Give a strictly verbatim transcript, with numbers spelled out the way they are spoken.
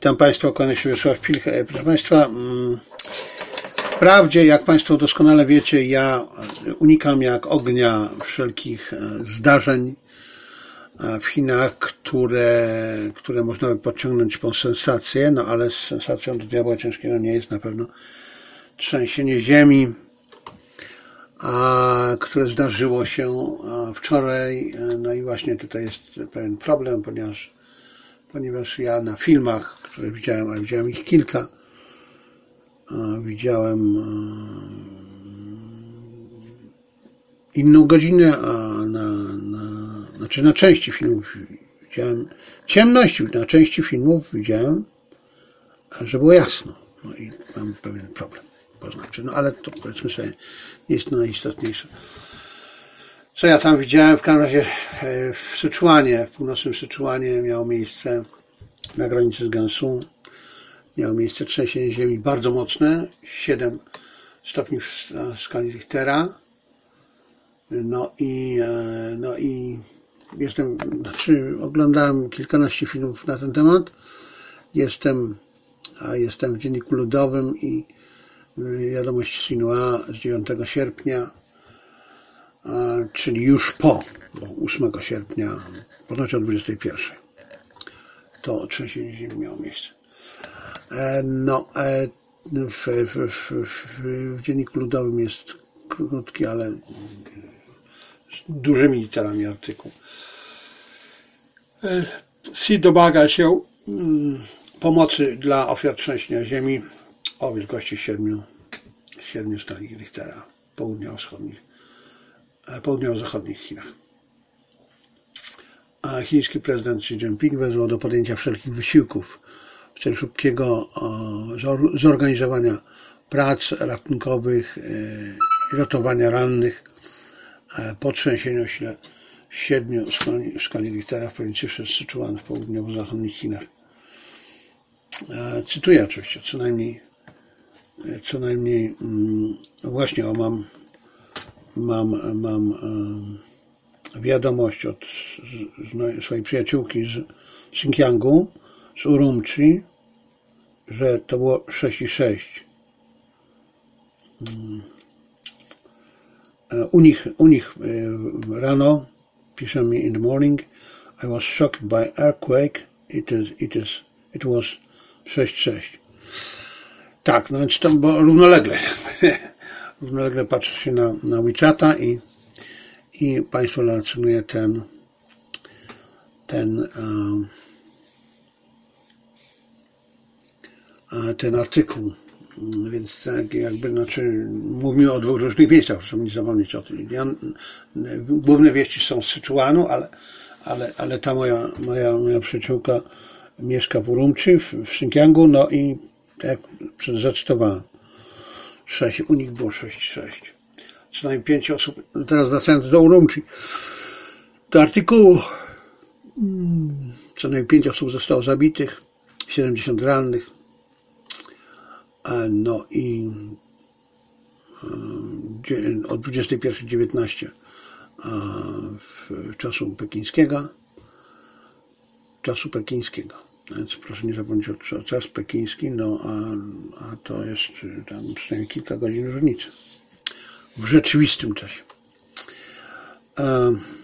Witam Państwa, kłaniam się Wiesław Pilch. Proszę Państwa, wprawdzie, jak Państwo doskonale wiecie, ja unikam jak ognia wszelkich zdarzeń w Chinach, które, które można by podciągnąć po sensację, no ale z sensacją do diabła ciężkiego nie jest na pewno trzęsienie ziemi, a, które zdarzyło się wczoraj. No i właśnie tutaj jest pewien problem, ponieważ, ponieważ ja na filmach, które widziałem, a widziałem ich kilka, widziałem inną godzinę, a na, na, znaczy na części filmów widziałem ciemność, na części filmów widziałem, że było jasno. No i mam pewien problem poznawczy. No ale to powiedzmy sobie jest najistotniejsze. Co ja tam widziałem? W każdym razie w Syczuanie, w północnym Syczuanie miało miejsce na granicy z Gansu, miało miejsce trzęsienie ziemi bardzo mocne, siedem stopni w skali Richtera. No i, no i jestem, znaczy oglądałem kilkanaście filmów na ten temat. Jestem, a jestem w Dzienniku Ludowym i wiadomość Sinua z dziewiątego sierpnia, czyli już po, bo ósmego sierpnia, ponoć o dwudziestej pierwszej. To trzęsienie ziemi miało miejsce. No, w, w, w, w, w Dzienniku Ludowym jest krótki, ale z dużymi literami artykuł. S I domaga się pomocy dla ofiar trzęsienia ziemi o wielkości siedmiu, siedmiu skali Richtera w południowo-wschodnich, południowo-zachodnich Chinach. A chiński prezydent Xi Jinping wezwał do podjęcia wszelkich wysiłków w celu szybkiego zorganizowania prac ratunkowych i ratowania rannych po trzęsieniu o sile siedmiu w skali Richtera w prowincji Syczuan w południowo-zachodnich Chinach. Cytuję oczywiście, co najmniej, co najmniej, właśnie o mam, mam, mam wiadomość od swojej przyjaciółki z Xinjiangu, z Urumqi, że to było sześć i sześć. U nich, u nich rano, pisze mi in the morning, I was shocked by earthquake, it is, it is, it was sześć sześć. Tak, no więc to bo równolegle, równolegle patrzę się na, na WeChata i, i Państwu relacjonuje ten, ten, um, ten artykuł. Więc tak jakby, znaczy, mówimy o dwóch różnych miejscach, proszę nie zapomnieć o tym. Ja, główne wieści są z Syczuanu, ale, ale, ale ta moja, moja, moja przyjaciółka mieszka w Urumqi, w, w Xinjiangu, no i tak jak zacytowałem, sześć, u nich było sześć sześć. Co najmniej pięć osób, teraz wracając do Urumqi, do artykułu, co najmniej pięć osób zostało zabitych, siedemdziesiąt rannych. No i od dwudziestej pierwszej dziewiętnaście w czasu pekińskiego, czasu pekińskiego. Więc proszę nie zapomnieć o czas pekiński, no a, a to jest tam przynajmniej kilka godzin różnicy w rzeczywistym czasie.